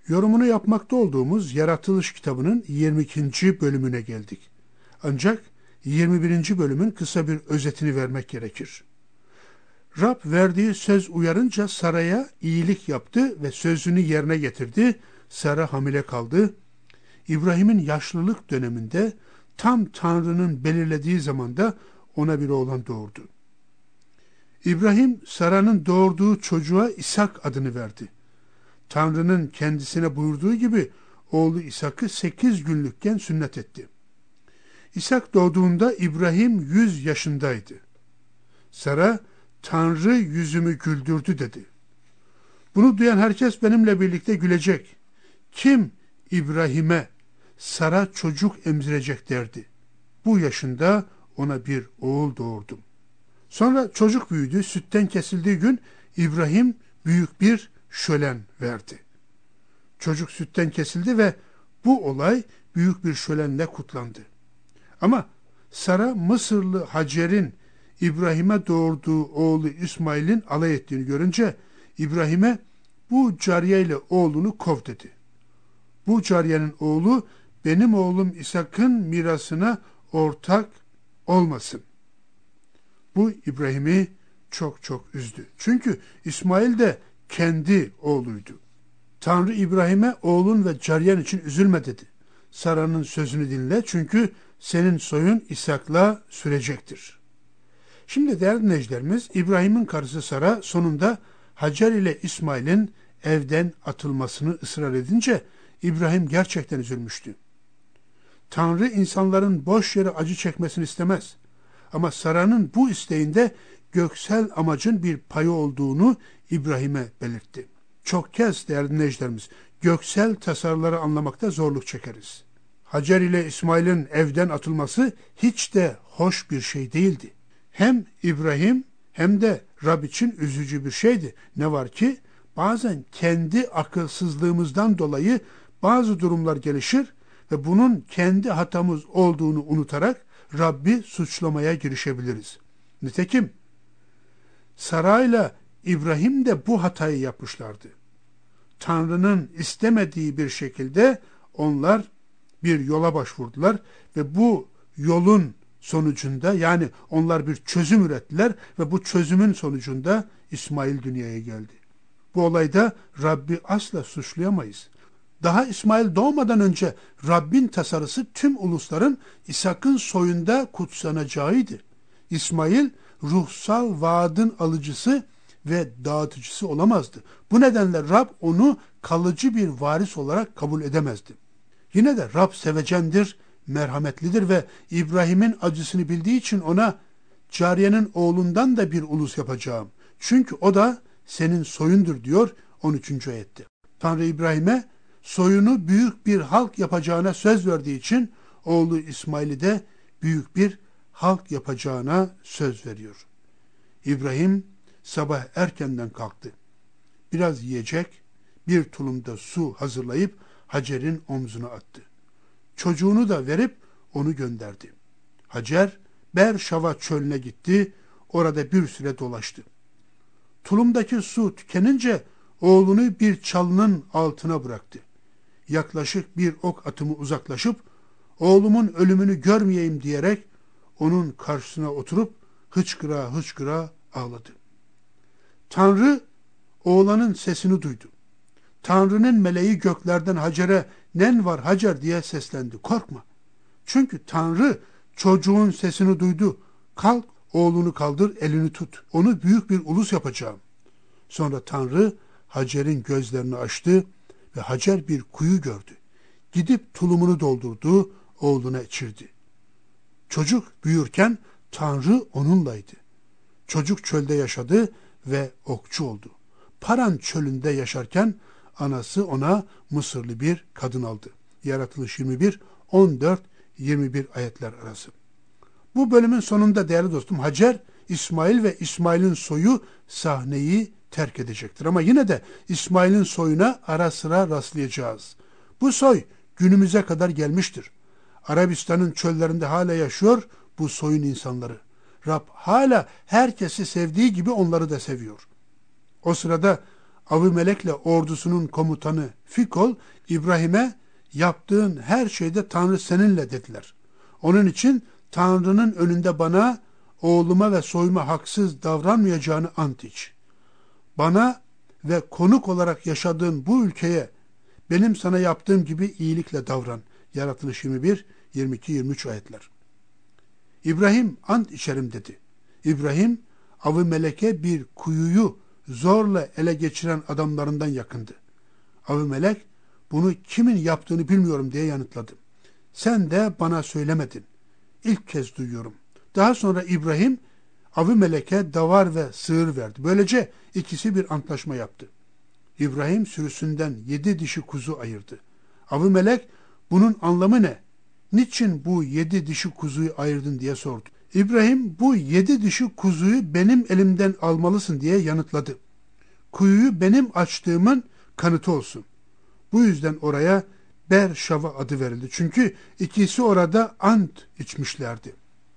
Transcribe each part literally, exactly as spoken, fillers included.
Yorumunu yapmakta olduğumuz Yaratılış kitabının yirmi ikinci bölümüne geldik. Ancak yirmi birinci bölümün kısa bir özetini vermek gerekir. Rab verdiği söz uyarınca Sara'ya iyilik yaptı ve sözünü yerine getirdi. Sara hamile kaldı. İbrahim'in yaşlılık döneminde tam Tanrı'nın belirlediği zamanda ona bir oğlan doğurdu. İbrahim, Sara'nın doğurduğu çocuğa İshak adını verdi. Tanrı'nın kendisine buyurduğu gibi oğlu İshak'ı sekiz günlükken sünnet etti. İshak doğduğunda İbrahim yüz yaşındaydı. Sara, Tanrı yüzümü güldürdü dedi. Bunu duyan herkes benimle birlikte gülecek. Kim İbrahim'e Sara çocuk emzirecek derdi. Bu yaşında ona bir oğul doğurdum. Sonra çocuk büyüdü, sütten kesildiği gün İbrahim büyük bir şölen verdi. Çocuk sütten kesildi ve bu olay büyük bir şölenle kutlandı. Ama Sara Mısırlı Hacer'in İbrahim'e doğurduğu oğlu İsmail'in alay ettiğini görünce İbrahim'e bu cariyeyle oğlunu kov dedi. Bu cariyenin oğlu benim oğlum İshak'ın mirasına ortak olmasın. Bu İbrahim'i çok çok üzdü. Çünkü İsmail de kendi oğluydu. Tanrı İbrahim'e oğlun ve cariyen için üzülme dedi. Sara'nın sözünü dinle çünkü senin soyun İshak'la sürecektir. Şimdi değerli dinleyicilerimiz, İbrahim'in karısı Sara sonunda Hacer ile İsmail'in evden atılmasını ısrar edince İbrahim gerçekten üzülmüştü. Tanrı insanların boş yere acı çekmesini istemez. Ama Sara'nın bu isteğinde göksel amacın bir payı olduğunu İbrahim'e belirtti. Çok kez değerli dinleyicilerimiz, göksel tasarıları anlamakta zorluk çekeriz. Hacer ile İsmail'in evden atılması hiç de hoş bir şey değildi. Hem İbrahim hem de Rab için üzücü bir şeydi. Ne var ki bazen kendi akılsızlığımızdan dolayı bazı durumlar gelişir ve bunun kendi hatamız olduğunu unutarak Rabbi suçlamaya girişebiliriz. Nitekim Sara ile İbrahim de bu hatayı yapmışlardı. Tanrı'nın istemediği bir şekilde onlar bir yola başvurdular ve bu yolun sonucunda, yani onlar bir çözüm ürettiler ve bu çözümün sonucunda İsmail dünyaya geldi. Bu olayda Rabbi asla suçlayamayız. Daha İsmail doğmadan önce Rabbin tasarısı tüm ulusların İshak'ın soyunda kutsanacağıydı. İsmail ruhsal vaadin alıcısı ve dağıtıcısı olamazdı. Bu nedenle Rab onu kalıcı bir varis olarak kabul edemezdi. Yine de Rab sevecendir, merhametlidir ve İbrahim'in acısını bildiği için ona cariyenin oğlundan da bir ulus yapacağım. Çünkü o da senin soyundur diyor on üçüncü ayette. Tanrı İbrahim'e soyunu büyük bir halk yapacağına söz verdiği için oğlu İsmail'i de büyük bir halk yapacağına söz veriyor. İbrahim sabah erkenden kalktı. Biraz yiyecek, bir tulumda su hazırlayıp Hacer'in omzuna attı. Çocuğunu da verip onu gönderdi. Hacer Berşava çölüne gitti, orada bir süre dolaştı. Tulumdaki su tükenince oğlunu bir çalının altına bıraktı. Yaklaşık bir ok atımı uzaklaşıp oğlumun ölümünü görmeyeyim diyerek onun karşısına oturup hıçkıra hıçkıra ağladı. Tanrı oğlanın sesini duydu. Tanrı'nın meleği göklerden Hacer'e "Nen var Hacer?" diye seslendi. Korkma. Çünkü Tanrı çocuğun sesini duydu. Kalk, oğlunu kaldır, elini tut. Onu büyük bir ulus yapacağım. Sonra Tanrı Hacer'in gözlerini açtı ve Hacer bir kuyu gördü. Gidip tulumunu doldurdu, oğluna içirdi. Çocuk büyürken Tanrı onunlaydı. Çocuk çölde yaşadı ve okçu oldu. Paran çölünde yaşarken anası ona Mısırlı bir kadın aldı. Yaratılış yirmi bir, on dört yirmi bir ayetler arası. Bu bölümün sonunda değerli dostum Hacer, İsmail ve İsmail'in soyu sahneyi terk edecektir. Ama yine de İsmail'in soyuna ara sıra rastlayacağız. Bu soy günümüze kadar gelmiştir. Arabistan'ın çöllerinde hala yaşıyor bu soyun insanları. Rab hala herkesi sevdiği gibi onları da seviyor. O sırada Avimelek'le ordusunun komutanı Fikol, İbrahim'e yaptığın her şeyde Tanrı seninle dediler. Onun için Tanrı'nın önünde bana, oğluma ve soyuma haksız davranmayacağını ant iç. Bana ve konuk olarak yaşadığın bu ülkeye benim sana yaptığım gibi iyilikle davran. Yaratılış yirmi bir, yirmi iki, yirmi üç ayetler. İbrahim ant içerim dedi. İbrahim Avimelek'e bir kuyuyu zorla ele geçiren adamlarından yakındı. Avimelek bunu kimin yaptığını bilmiyorum diye yanıtladı. Sen de bana söylemedin. İlk kez duyuyorum. Daha sonra İbrahim Avimelek'e davar ve sığır verdi. Böylece ikisi bir antlaşma yaptı. İbrahim sürüsünden yedi dişi kuzu ayırdı. Avimelek bunun anlamı ne? Niçin bu yedi dişi kuzuyu ayırdın diye sordu. İbrahim bu yedi dişi kuzuyu benim elimden almalısın diye yanıtladı. Kuyuyu benim açtığımın kanıtı olsun. Bu yüzden oraya Berşava adı verildi. Çünkü ikisi orada ant içmişlerdi.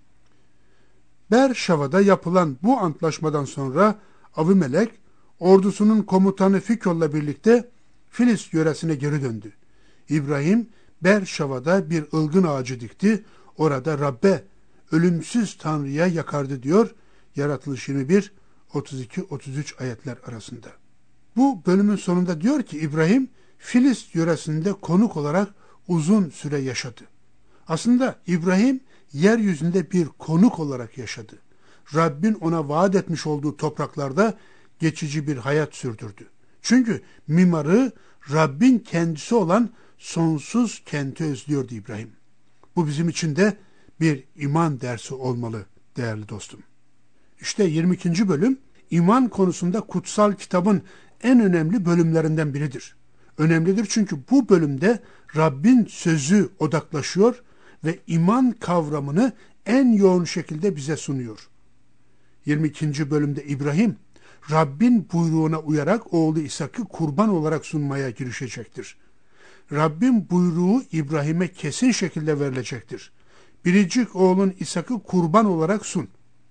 Berşava'da yapılan bu antlaşmadan sonra Avimelek ordusunun komutanı Fikol'la birlikte Filis yöresine geri döndü. İbrahim Berşava'da bir ılgın ağacı dikti. Orada Rabbe, ölümsüz Tanrı'ya yakardı diyor Yaratılış yirmi bir, otuz iki, otuz üç ayetler arasında. Bu bölümün sonunda diyor ki İbrahim Filis yöresinde konuk olarak uzun süre yaşadı. Aslında İbrahim yeryüzünde bir konuk olarak yaşadı. Rabbin ona vaat etmiş olduğu topraklarda geçici bir hayat sürdürdü. Çünkü mimarı Rabbin kendisi olan sonsuz kenti özlüyordu İbrahim. Bu bizim için de bir iman dersi olmalı değerli dostum. İşte yirmi ikinci bölüm iman konusunda kutsal kitabın en önemli bölümlerinden biridir. Önemlidir çünkü bu bölümde Rabbin sözü odaklaşıyor ve iman kavramını en yoğun şekilde bize sunuyor. yirmi ikinci bölümde İbrahim, Rabbin buyruğuna uyarak oğlu İshak'ı kurban olarak sunmaya girişecektir. Rabbin buyruğu İbrahim'e kesin şekilde verilecektir. Biricik oğlun İshak'ı kurban olarak sun.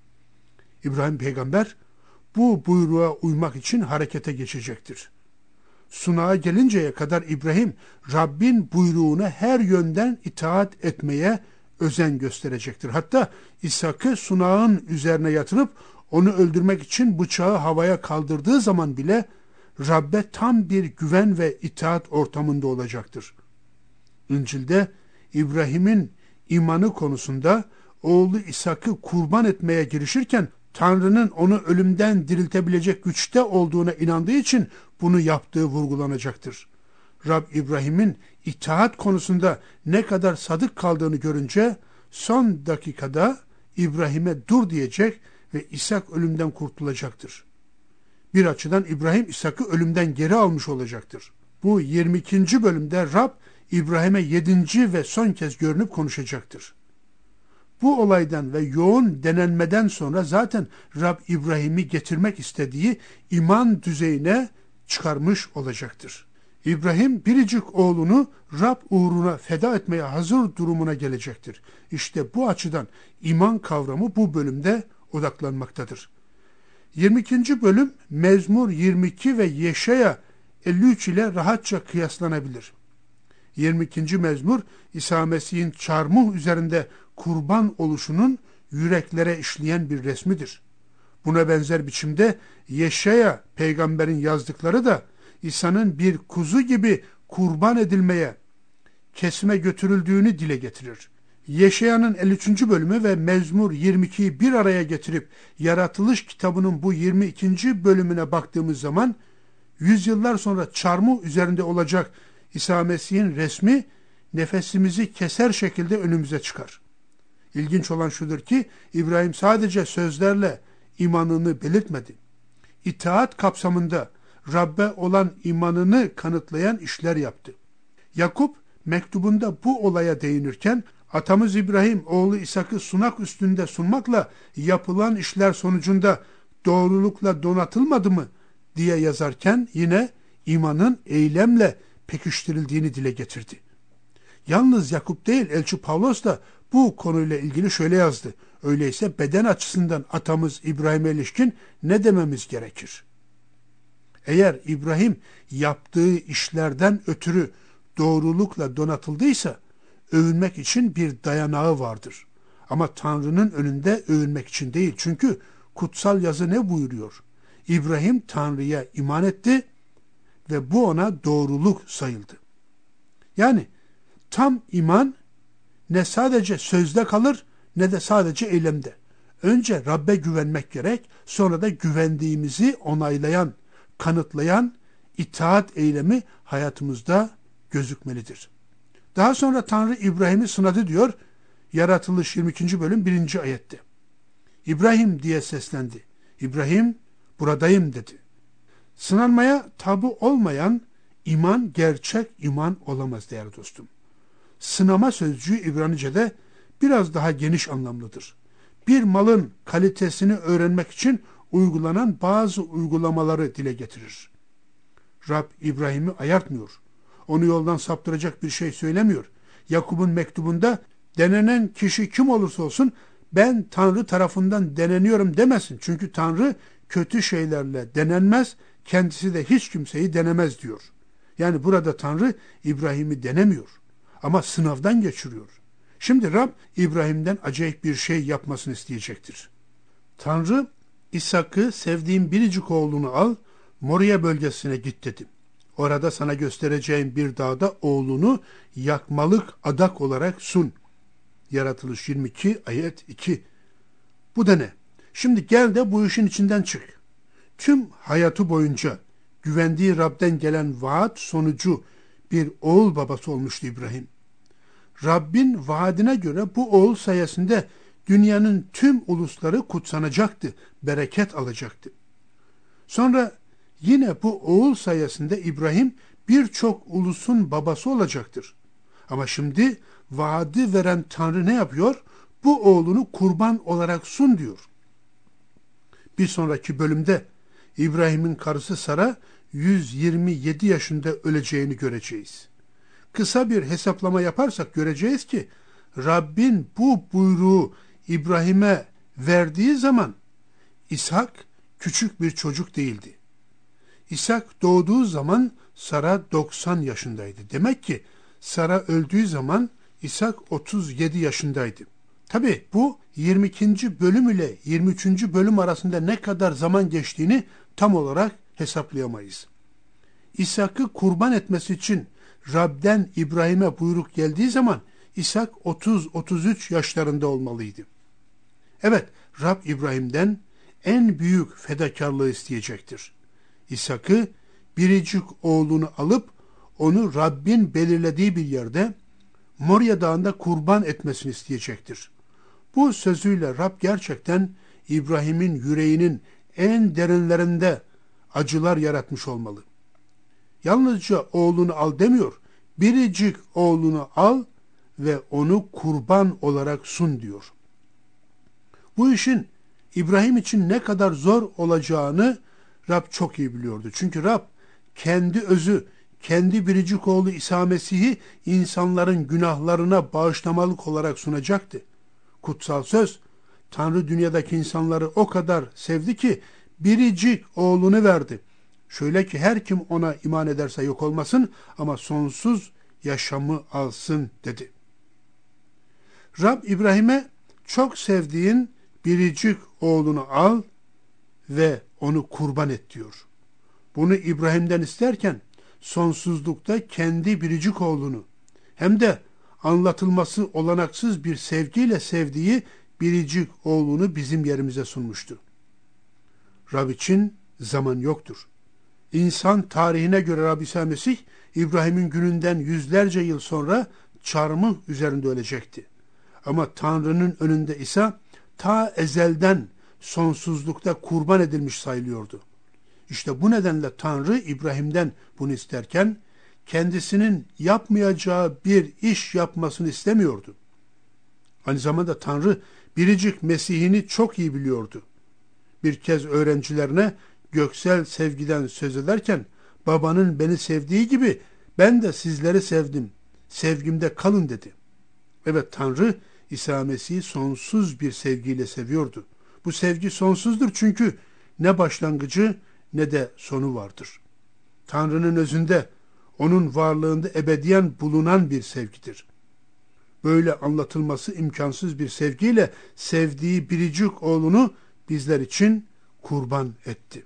İbrahim peygamber bu buyruğa uymak için harekete geçecektir. Sunağa gelinceye kadar İbrahim, Rabbin buyruğuna her yönden itaat etmeye özen gösterecektir. Hatta İshak'ı sunağın üzerine yatırıp onu öldürmek için bıçağı havaya kaldırdığı zaman bile Rabbe tam bir güven ve itaat ortamında olacaktır. İncil'de İbrahim'in imanı konusunda oğlu İshak'ı kurban etmeye girişirken Tanrı'nın onu ölümden diriltebilecek güçte olduğuna inandığı için bunu yaptığı vurgulanacaktır. Rab İbrahim'in itaat konusunda ne kadar sadık kaldığını görünce son dakikada İbrahim'e dur diyecek ve İshak ölümden kurtulacaktır. Bir açıdan İbrahim İshak'ı ölümden geri almış olacaktır. Bu yirmi ikinci bölümde Rab İbrahim'e yedinci ve son kez görünüp konuşacaktır. Bu olaydan ve yoğun denenmeden sonra zaten Rab İbrahim'i getirmek istediği iman düzeyine çıkarmış olacaktır. İbrahim biricik oğlunu Rab uğruna feda etmeye hazır durumuna gelecektir. İşte bu açıdan iman kavramı bu bölümde odaklanmaktadır. yirmi ikinci bölüm Mezmur yirmi iki ve Yeşaya elli üç ile rahatça kıyaslanabilir. yirmi ikinci mezmur İsa Mesih'in çarmıh üzerinde kurban oluşunun yüreklere işleyen bir resmidir. Buna benzer biçimde Yeşaya peygamberin yazdıkları da İsa'nın bir kuzu gibi kurban edilmeye, kesime götürüldüğünü dile getirir. Yeşaya'nın elli üçüncü bölümü ve Mezmur yirmi ikiyi bir araya getirip Yaratılış kitabının bu yirmi ikinci bölümüne baktığımız zaman yüzyıllar sonra çarmıh üzerinde olacak İsa Mesih'in resmi nefesimizi keser şekilde önümüze çıkar. İlginç olan şudur ki İbrahim sadece sözlerle imanını belirtmedi. İtaat kapsamında Rabbe olan imanını kanıtlayan işler yaptı. Yakup mektubunda bu olaya değinirken atamız İbrahim oğlu İshak'ı sunak üstünde sunmakla yapılan işler sonucunda doğrulukla donatılmadı mı diye yazarken yine imanın eylemle pekiştirildiğini dile getirdi. Yalnız Yakup değil, Elçi Pavlos da bu konuyla ilgili şöyle yazdı. Öyleyse beden açısından atamız İbrahim'e ilişkin ne dememiz gerekir? Eğer İbrahim yaptığı işlerden ötürü doğrulukla donatıldıysa övünmek için bir dayanağı vardır. Ama Tanrı'nın önünde övünmek için değil. Çünkü kutsal yazı ne buyuruyor? İbrahim Tanrı'ya iman etti ve bu ona doğruluk sayıldı. Yani tam iman ne sadece sözde kalır ne de sadece eylemde. Önce Rab'be güvenmek gerek, sonra da güvendiğimizi onaylayan, kanıtlayan itaat eylemi hayatımızda gözükmelidir. Daha sonra Tanrı İbrahim'i sınadı diyor, Yaratılış yirmi ikinci bölüm birinci ayette. İbrahim diye seslendi. İbrahim, buradayım dedi. Sınanmaya tabu olmayan iman gerçek iman olamaz değerli dostum. Sınama sözcüğü İbranice'de biraz daha geniş anlamlıdır. Bir malın kalitesini öğrenmek için uygulanan bazı uygulamaları dile getirir. Rab İbrahim'i ayartmıyor. Onu yoldan saptıracak bir şey söylemiyor. Yakup'un mektubunda denenen kişi kim olursa olsun ben Tanrı tarafından deneniyorum demesin. Çünkü Tanrı kötü şeylerle denenmez, kendisi de hiç kimseyi denemez diyor. Yani burada Tanrı İbrahim'i denemiyor ama sınavdan geçiriyor. Şimdi Rab İbrahim'den acayip bir şey yapmasını isteyecektir. Tanrı İshak'ı sevdiğim biricik oğlunu al, Moria bölgesine git dedi. Orada sana göstereceğim bir dağda oğlunu yakmalık adak olarak sun. Yaratılış yirmi iki ayet iki. Bu da ne? Şimdi gel de bu işin içinden çık. Tüm hayatı boyunca güvendiği Rab'den gelen vaat sonucu bir oğul babası olmuştu İbrahim. Rabbin vaadine göre bu oğul sayesinde dünyanın tüm ulusları kutsanacaktı, bereket alacaktı. Sonra yine bu oğul sayesinde İbrahim birçok ulusun babası olacaktır. Ama şimdi vaadi veren Tanrı ne yapıyor? Bu oğlunu kurban olarak sun diyor. Bir sonraki bölümde İbrahim'in karısı Sara yüz yirmi yedi yaşında öleceğini göreceğiz. Kısa bir hesaplama yaparsak göreceğiz ki Rabbin bu buyruğu İbrahim'e verdiği zaman İshak küçük bir çocuk değildi. İshak doğduğu zaman Sara doksan yaşındaydı. Demek ki Sara öldüğü zaman İshak otuz yedi yaşındaydı. Tabi bu yirmi ikinci bölüm ile yirmi üçüncü bölüm arasında ne kadar zaman geçtiğini tam olarak hesaplayamayız. İshak'ı kurban etmesi için Rab'den İbrahim'e buyruk geldiği zaman İshak otuz otuz üç yaşlarında olmalıydı. Evet, Rab İbrahim'den en büyük fedakarlığı isteyecektir. İshak'ı biricik oğlunu alıp onu Rabbin belirlediği bir yerde Moria Dağı'nda kurban etmesini isteyecektir. Bu sözüyle Rab gerçekten İbrahim'in yüreğinin en derinlerinde acılar yaratmış olmalı. Yalnızca oğlunu al demiyor, biricik oğlunu al ve onu kurban olarak sun diyor. Bu işin İbrahim için ne kadar zor olacağını Rab çok iyi biliyordu. Çünkü Rab kendi özü, kendi biricik oğlu İsa Mesih'i insanların günahlarına bağışlamalık olarak sunacaktı. Kutsal söz, Tanrı dünyadaki insanları o kadar sevdi ki biricik oğlunu verdi. Şöyle ki her kim ona iman ederse yok olmasın ama sonsuz yaşamı alsın dedi. Rab İbrahim'e çok sevdiğin biricik oğlunu al ve onu kurban et diyor. Bunu İbrahim'den isterken sonsuzlukta kendi biricik oğlunu hem de anlatılması olanaksız bir sevgiyle sevdiği biricik oğlunu bizim yerimize sunmuştu. Rab için zaman yoktur. İnsan tarihine göre Rab İsa Mesih İbrahim'in gününden yüzlerce yıl sonra çarmıh üzerinde ölecekti. Ama Tanrı'nın önünde İsa ta ezelden sonsuzlukta kurban edilmiş sayılıyordu. İşte bu nedenle Tanrı İbrahim'den bunu isterken kendisinin yapmayacağı bir iş yapmasını istemiyordu. Aynı zamanda Tanrı biricik Mesih'ini çok iyi biliyordu. Bir kez öğrencilerine göksel sevgiden söz ederken babanın beni sevdiği gibi ben de sizleri sevdim. Sevgimde kalın dedi. Evet, Tanrı İsa Mesih'i sonsuz bir sevgiyle seviyordu. Bu sevgi sonsuzdur çünkü ne başlangıcı ne de sonu vardır. Tanrı'nın özünde, onun varlığında ebediyen bulunan bir sevgidir. Böyle anlatılması imkansız bir sevgiyle sevdiği biricik oğlunu bizler için kurban etti.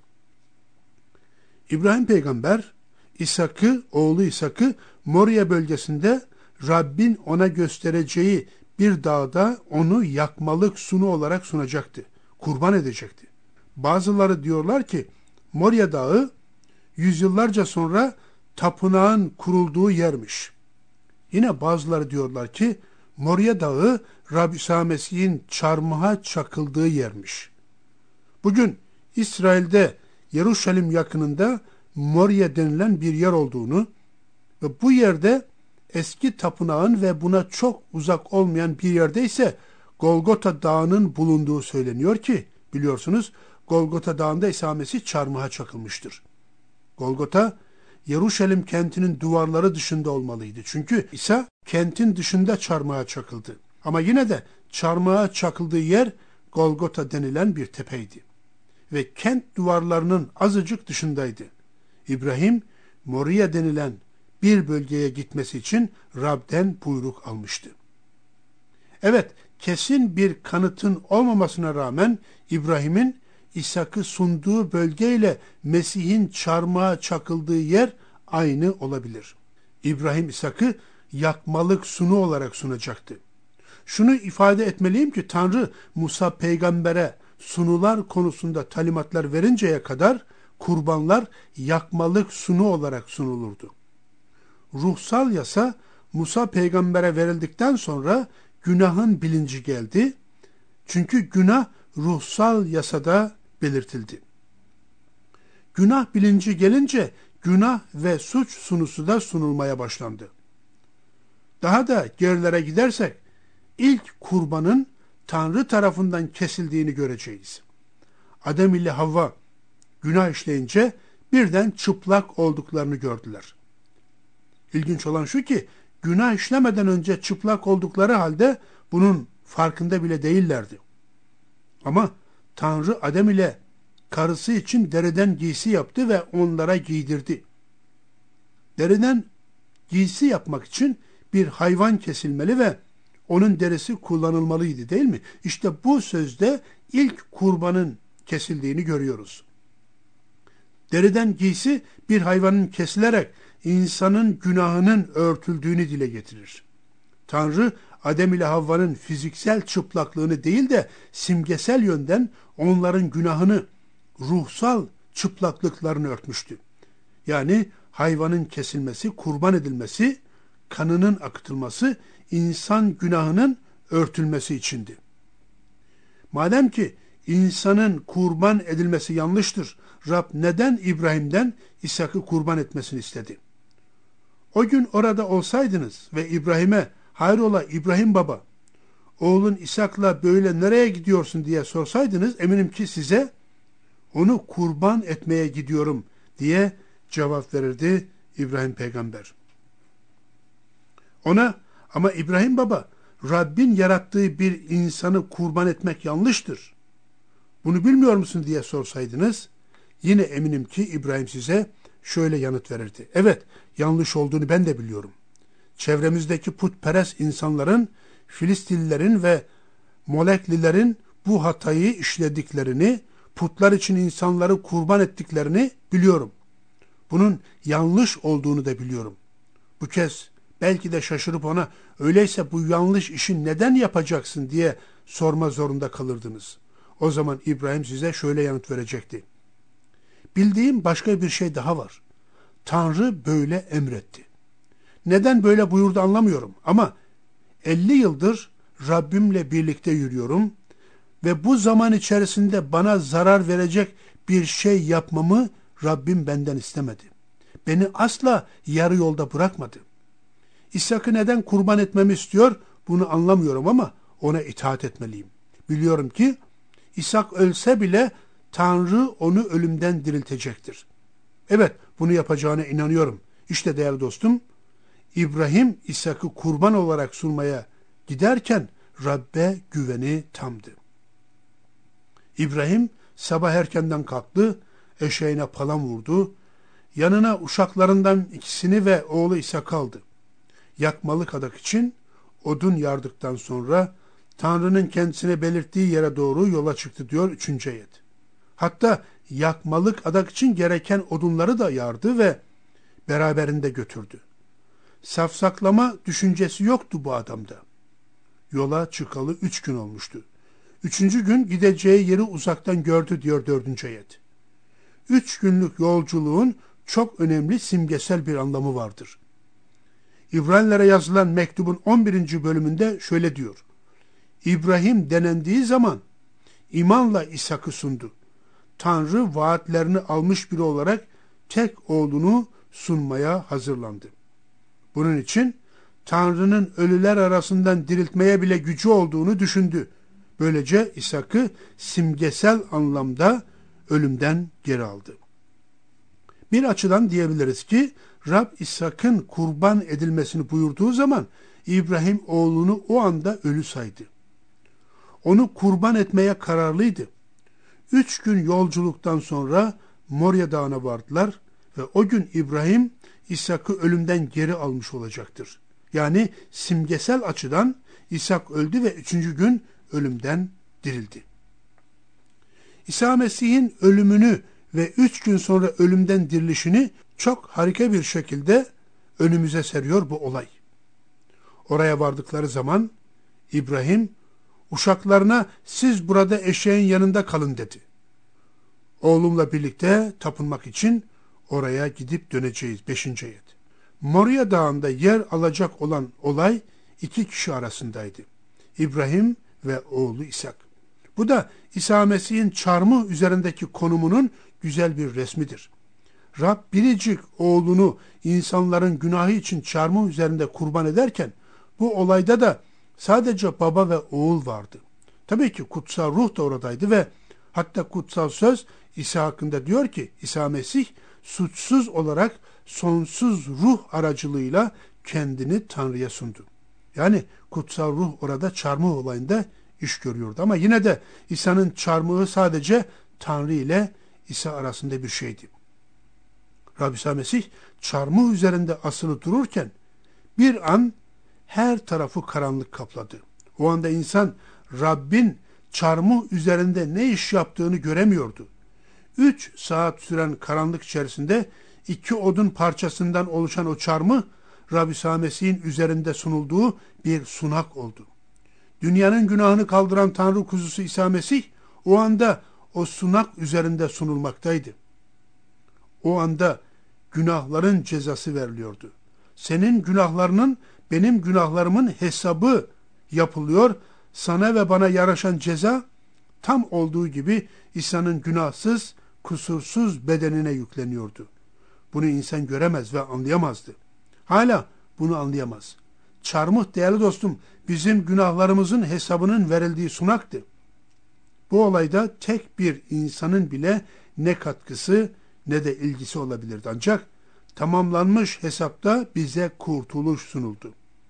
İbrahim peygamber İshak'ı, oğlu İshak'ı Moria bölgesinde Rabbin ona göstereceği bir dağda onu yakmalık sunu olarak sunacaktı. Kurban edecekti. Bazıları diyorlar ki Moria Dağı yüzyıllarca sonra tapınağın kurulduğu yermiş. Yine bazıları diyorlar ki Moria Dağı Rab İsa Mesih'in çarmıha çakıldığı yermiş. Bugün İsrail'de Yeruşalim yakınında Moria denilen bir yer olduğunu ve bu yerde eski tapınağın ve buna çok uzak olmayan bir yerde ise Golgota Dağı'nın bulunduğu söyleniyor ki biliyorsunuz Golgota Dağı'nda İsa Mesih çarmıha çakılmıştır. Golgota Yeruşalim kentinin duvarları dışında olmalıydı. Çünkü İsa kentin dışında çarmıha çakıldı. Ama yine de çarmıha çakıldığı yer Golgota denilen bir tepeydi. Ve kent duvarlarının azıcık dışındaydı. İbrahim, Moria denilen bir bölgeye gitmesi için Rab'den buyruk almıştı. Evet, kesin bir kanıtın olmamasına rağmen İbrahim'in İshak'ı sunduğu bölgeyle Mesih'in çarmıha çakıldığı yer aynı olabilir. İbrahim İshak'ı yakmalık sunu olarak sunacaktı. Şunu ifade etmeliyim ki Tanrı Musa peygambere sunular konusunda talimatlar verinceye kadar kurbanlar yakmalık sunu olarak sunulurdu. Ruhsal yasa Musa peygambere verildikten sonra günahın bilinci geldi. Çünkü günah ruhsal yasada belirtildi. Günah bilinci gelince günah ve suç sunusu da sunulmaya başlandı. Daha da gerilere gidersek ilk kurbanın Tanrı tarafından kesildiğini göreceğiz. Adem ile Havva günah işleyince birden çıplak olduklarını gördüler. İlginç olan şu ki günah işlemeden önce çıplak oldukları halde bunun farkında bile değillerdi. Ama Tanrı Adem ile karısı için deriden giysi yaptı ve onlara giydirdi. Deriden giysi yapmak için bir hayvan kesilmeli ve onun derisi kullanılmalıydı değil mi? İşte bu sözde ilk kurbanın kesildiğini görüyoruz. Deriden giysi bir hayvanın kesilerek insanın günahının örtüldüğünü dile getirir. Tanrı Adem ile Havva'nın fiziksel çıplaklığını değil de simgesel yönden onların günahını, ruhsal çıplaklıklarını örtmüştü. Yani hayvanın kesilmesi, kurban edilmesi, kanının akıtılması, insan günahının örtülmesi içindi. Madem ki insanın kurban edilmesi yanlıştır, Rab neden İbrahim'den İshak'ı kurban etmesini istedi? O gün orada olsaydınız ve İbrahim'e, hayrola İbrahim baba, oğlun İshak'la böyle nereye gidiyorsun diye sorsaydınız, eminim ki size onu kurban etmeye gidiyorum diye cevap verirdi İbrahim peygamber. Ona, ama İbrahim baba, Rabbin yarattığı bir insanı kurban etmek yanlıştır. Bunu bilmiyor musun diye sorsaydınız, yine eminim ki İbrahim size şöyle yanıt verirdi. Evet, yanlış olduğunu ben de biliyorum. Çevremizdeki putperest insanların, Filistinlilerin ve Moleklilerin bu hatayı işlediklerini, putlar için insanları kurban ettiklerini biliyorum. Bunun yanlış olduğunu da biliyorum. Bu kez belki de şaşırıp ona, öyleyse bu yanlış işi neden yapacaksın diye sorma zorunda kalırdınız. O zaman İbrahim size şöyle yanıt verecekti. Bildiğim başka bir şey daha var. Tanrı böyle emretti. Neden böyle buyurdu anlamıyorum ama elli yıldır Rabbimle birlikte yürüyorum ve bu zaman içerisinde bana zarar verecek bir şey yapmamı Rabbim benden istemedi. Beni asla yarı yolda bırakmadı. İshak'ı neden kurban etmemi istiyor bunu anlamıyorum ama ona itaat etmeliyim. Biliyorum ki İshak ölse bile Tanrı onu ölümden diriltecektir. Evet, bunu yapacağına inanıyorum. İşte değerli dostum, İbrahim İshak'ı kurban olarak sunmaya giderken Rabbe güveni tamdı. İbrahim sabah erkenden kalktı, eşeğine palan vurdu. Yanına uşaklarından ikisini ve oğlu İshak'ı aldı. Yakmalık adak için odun yardıktan sonra Tanrı'nın kendisine belirttiği yere doğru yola çıktı diyor üçüncü ayet. Hatta yakmalık adak için gereken odunları da yardı ve beraberinde götürdü. Safsaklama düşüncesi yoktu bu adamda. Yola çıkalı üç gün olmuştu. Üçüncü gün gideceği yeri uzaktan gördü diyor dördüncü ayet. Üç günlük yolculuğun çok önemli simgesel bir anlamı vardır. İbranilere yazılan mektubun on birinci bölümünde şöyle diyor. İbrahim denendiği zaman imanla İshak'ı sundu. Tanrı vaatlerini almış biri olarak tek oğlunu sunmaya hazırlandı. Bunun için Tanrı'nın ölüler arasından diriltmeye bile gücü olduğunu düşündü. Böylece İshak'ı simgesel anlamda ölümden geri aldı. Bir açıdan diyebiliriz ki Rab İshak'ın kurban edilmesini buyurduğu zaman İbrahim oğlunu o anda ölü saydı. Onu kurban etmeye kararlıydı. Üç gün yolculuktan sonra Morya Dağı'na vardılar ve o gün İbrahim İshak'ı ölümden geri almış olacaktır. Yani simgesel açıdan İshak öldü ve üçüncü gün ölümden dirildi. İsa Mesih'in ölümünü ve üç gün sonra ölümden dirilişini çok harika bir şekilde önümüze seriyor bu olay. Oraya vardıkları zaman İbrahim uşaklarına siz burada eşeğin yanında kalın dedi. Oğlumla birlikte tapınmak için oraya gidip döneceğiz. Beşinci ayet. Morya Dağı'nda yer alacak olan olay iki kişi arasındaydı. İbrahim ve oğlu İshak. Bu da İsa Mesih'in çarmıh üzerindeki konumunun güzel bir resmidir. Rab biricik oğlunu insanların günahı için çarmıh üzerinde kurban ederken bu olayda da sadece baba ve oğul vardı. Tabii ki kutsal ruh da oradaydı ve hatta kutsal söz İsa hakkında diyor ki İsa Mesih suçsuz olarak sonsuz ruh aracılığıyla kendini Tanrı'ya sundu. Yani kutsal ruh orada çarmıh olayında iş görüyordu ama yine de İsa'nın çarmıhı sadece Tanrı ile İsa arasında bir şeydi. Rabbi İsa Mesih çarmıh üzerinde asılı dururken bir an her tarafı karanlık kapladı. O anda insan Rabbin çarmıh üzerinde ne iş yaptığını göremiyordu. Üç saat süren karanlık içerisinde iki odun parçasından oluşan o çarmıh Rabbi İsa Mesih'in üzerinde sunulduğu bir sunak oldu. Dünyanın günahını kaldıran Tanrı kuzusu İsa Mesih o anda o sunak üzerinde sunulmaktaydı. O anda günahların cezası veriliyordu. Senin günahlarının benim günahlarımın hesabı yapılıyor. Sana ve bana yaraşan ceza tam olduğu gibi İsa'nın günahsız, kusursuz bedenine yükleniyordu. Bunu insan göremez ve anlayamazdı. Hala bunu anlayamaz. Çarmıh değerli dostum bizim günahlarımızın hesabının verildiği sunaktı. Bu olayda tek bir insanın bile ne katkısı ne de ilgisi olabilirdi. Ancak tamamlanmış hesapta bize kurtuluş sunuldu.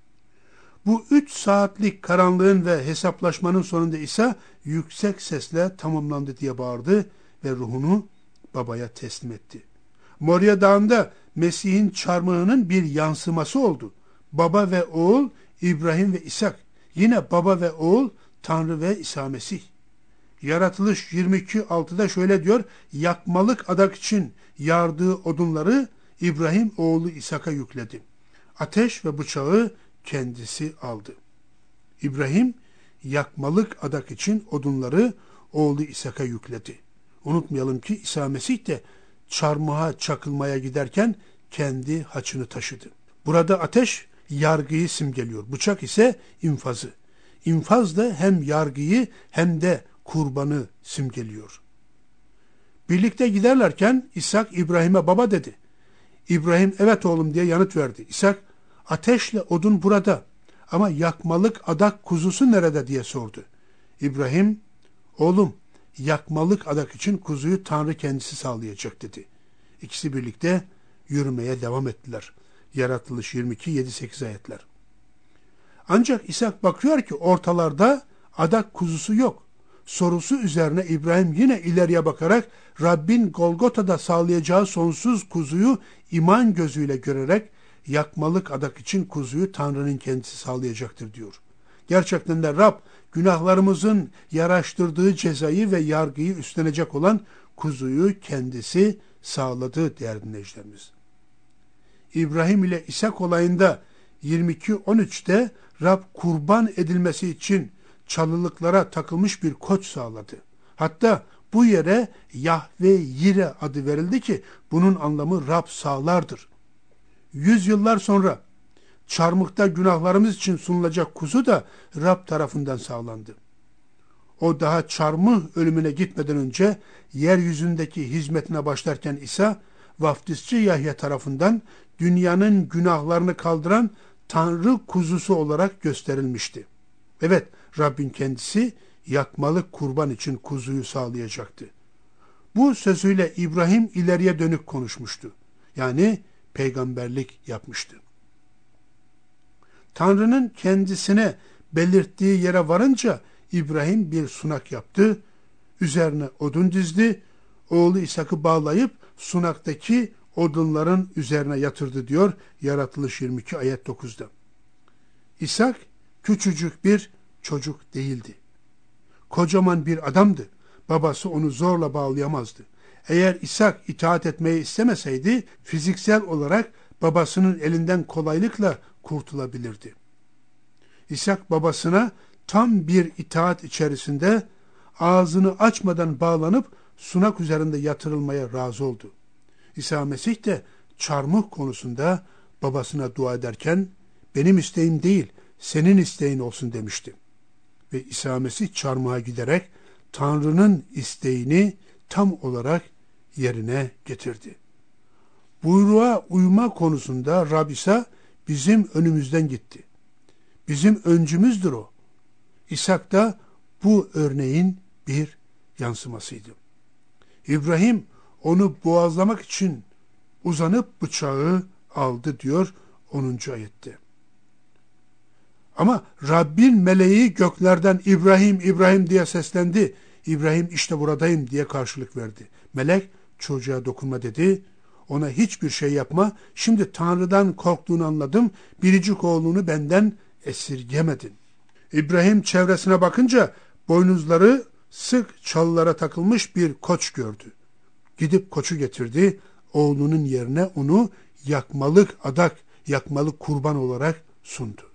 Bu üç saatlik karanlığın ve hesaplaşmanın sonunda İsa yüksek sesle tamamlandı diye bağırdı ve ruhunu babaya teslim etti. Morya Dağı'nda Mesih'in çarmıhının bir yansıması oldu. Baba ve oğul İbrahim ve İshak. Yine baba ve oğul Tanrı ve İsa Mesih. Yaratılış yirmi iki altıda şöyle diyor. Yakmalık adak için yardığı odunları İbrahim oğlu İshak'a yükledi. Ateş ve bıçağı kendisi aldı. İbrahim yakmalık adak için odunları oğlu İshak'a yükledi. Unutmayalım ki İsa Mesih de çarmıha çakılmaya giderken kendi haçını taşıdı. Burada ateş yargıyı simgeliyor. Bıçak ise infazı. İnfaz da hem yargıyı hem de kurbanı simgeliyor. Birlikte giderlerken İshak İbrahim'e baba dedi. İbrahim evet oğlum diye yanıt verdi. İshak ateşle odun burada ama yakmalık adak kuzusu nerede diye sordu. İbrahim oğlum yakmalık adak için kuzuyu Tanrı kendisi sağlayacak dedi. İkisi birlikte yürümeye devam ettiler. Yaratılış yirmi iki yedi sekiz ayetler. Ancak İshak bakıyor ki ortalarda adak kuzusu yok. sorusu üzerine İbrahim yine ileriye bakarak Rabbin Golgota'da sağlayacağı sonsuz kuzuyu iman gözüyle görerek yakmalık adak için kuzuyu Tanrı'nın kendisi sağlayacaktır diyor. Gerçekten de Rab günahlarımızın yaraştırdığı cezayı ve yargıyı üstlenecek olan kuzuyu kendisi sağladı değerli dinleyicilerimiz. İbrahim ile İshak olayında yirmi iki on üçte Rab kurban edilmesi için çalılıklara takılmış bir koç sağladı. Hatta bu yere Yahve Yire adı verildi ki bunun anlamı Rab sağlardır. Yüzyıllar sonra çarmıhta günahlarımız için sunulacak kuzu da Rab tarafından sağlandı. O daha çarmıh ölümüne gitmeden önce yeryüzündeki hizmetine başlarken İsa, vaftizci Yahya tarafından dünyanın günahlarını kaldıran Tanrı kuzusu olarak gösterilmişti. Evet, Rabbin kendisi yakmalık kurban için kuzuyu sağlayacaktı. Bu sözüyle İbrahim ileriye dönük konuşmuştu. Yani peygamberlik yapmıştı. Tanrı'nın kendisine belirttiği yere varınca İbrahim bir sunak yaptı, üzerine odun dizdi, oğlu İshak'ı bağlayıp sunaktaki odunların üzerine yatırdı diyor Yaratılış yirmi iki ayet dokuzda. İshak küçücük bir çocuk değildi. Kocaman bir adamdı. Babası onu zorla bağlayamazdı. Eğer İshak itaat etmeyi istemeseydi fiziksel olarak babasının elinden kolaylıkla kurtulabilirdi. İshak babasına tam bir itaat içerisinde ağzını açmadan bağlanıp sunak üzerinde yatırılmaya razı oldu. İsa Mesih de çarmıh konusunda babasına dua ederken benim isteğim değil senin isteğin olsun demişti. Ve İsa Mesih çarmıha giderek Tanrı'nın isteğini tam olarak yerine getirdi. Buyruğa uyma konusunda Rab İsa bizim önümüzden gitti. Bizim öncümüzdür o. İshak da bu örneğin bir yansımasıydı. İbrahim onu boğazlamak için uzanıp bıçağı aldı diyor onuncu ayette. Ama Rabbin meleği göklerden İbrahim İbrahim diye seslendi. İbrahim işte buradayım diye karşılık verdi. Melek çocuğa dokunma dedi. Ona hiçbir şey yapma. Şimdi Tanrı'dan korktuğunu anladım. Biricik oğlunu benden esirgemedin. İbrahim çevresine bakınca boynuzları sık çalılara takılmış bir koç gördü. Gidip koçu getirdi. Oğlunun yerine onu yakmalık adak, yakmalık kurban olarak sundu.